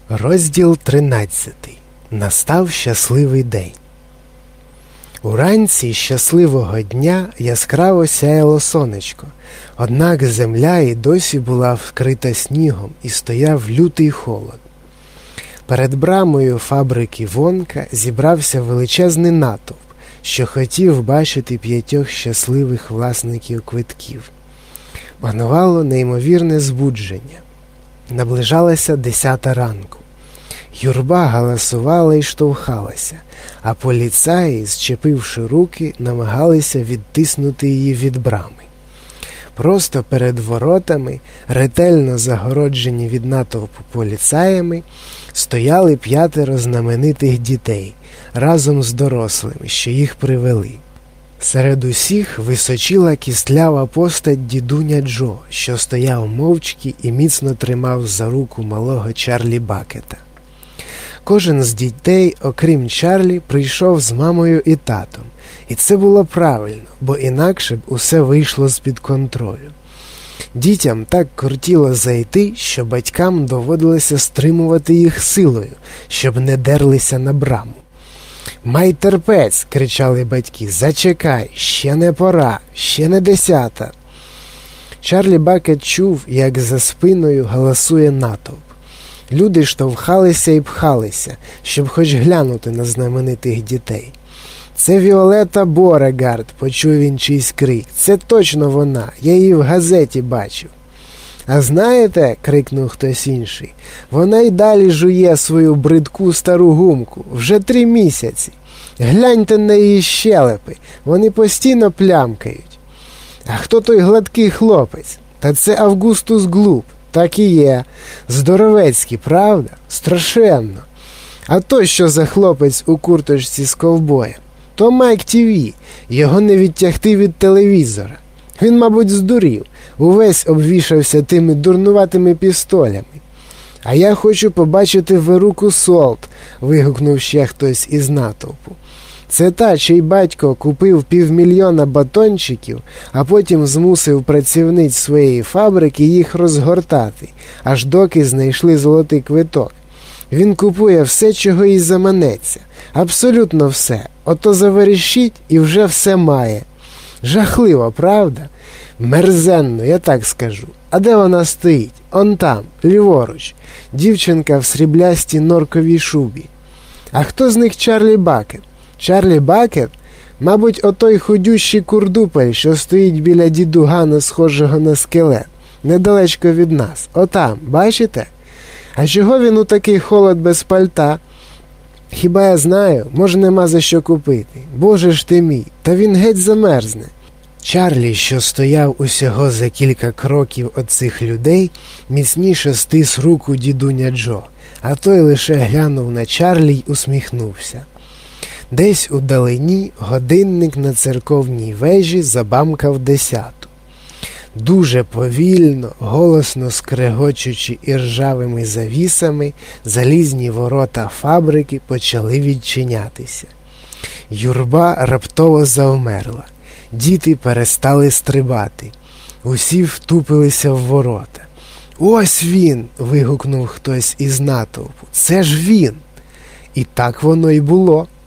Розділ 13. Настав щасливий день. Уранці щасливого дня яскраво сяяло сонечко, однак земля і досі була вкрита снігом і стояв лютий холод. Перед брамою фабрики Вонка зібрався величезний натовп, що хотів бачити 5 щасливих власників квитків. Панувало неймовірне збудження. Наближалася 10 ранку. Юрба галасувала і штовхалася, а поліцаї, зчепивши руки, намагалися відтиснути її від брами. Просто перед воротами, ретельно загороджені від натовпу поліцаями, стояли 5 знаменитих дітей, разом з дорослими, що їх привели. Серед усіх височила кістлява постать дідуня Джо, що стояв мовчки і міцно тримав за руку малого Чарлі Бакета. Кожен з дітей, окрім Чарлі, прийшов з мамою і татом. І це було правильно, бо інакше б усе вийшло з-під контролю. Дітям так кортіло зайти, що батькам доводилося стримувати їх силою, щоб не дерлися на браму. «Май терпець!» – кричали батьки. «Зачекай! Ще не пора! Ще не 10!» Чарлі Бакет чув, як за спиною галасує натовп. Люди штовхалися і пхалися, щоб хоч глянути на знаменитих дітей. «Це Віолетта Борегард!» – почув він чийсь крик. «Це точно вона! Я її в газеті бачив!» «А знаєте, – крикнув хтось інший, – вона й далі жує свою бридку стару гумку, вже 3 місяці. Гляньте на її щелепи, вони постійно плямкають. А хто той гладкий хлопець? Та це Августус Глуп, так і є. Здоровецький, правда? Страшенно. А той, що за хлопець у курточці з ковбоєм? То Майк ТВ, його не відтягти від телевізора. Він, мабуть, здурів, увесь обвішався тими дурнуватими пістолями. А я хочу побачити Веруку Солт, вигукнув ще хтось із натовпу. Це та, чий батько купив 500 000 батончиків, а потім змусив працівниць своєї фабрики їх розгортати, аж доки знайшли золотий квиток. Він купує все, чого їй заманеться. Абсолютно все. Ото заверещить і вже все має. Жахливо, правда? Мерзенно, я так скажу. А де вона стоїть? Он там, ліворуч. Дівчинка в сріблястій норковій шубі. А хто з них Чарлі Бакет? Чарлі Бакет? Мабуть, отой худющий курдупель, що стоїть біля дідугана, схожого на скелет. Недалечко від нас. Отам, бачите? А чого він у такий холод без пальта? Хіба я знаю? Може, нема за що купити. Боже ж ти мій, та він геть замерзне. Чарлі, що стояв усього за кілька кроків від цих людей, міцніше стис руку дідуня Джо, а той лише глянув на Чарлі й усміхнувся. Десь у далині годинник на церковній вежі забамкав 10. Дуже повільно, голосно скрегочучи іржавими завісами, залізні ворота фабрики почали відчинятися. Юрба раптово завмерла. Діти перестали стрибати. Усі втупилися в ворота. «Ось він!» – вигукнув хтось із натовпу. «Це ж він!» І так воно й було.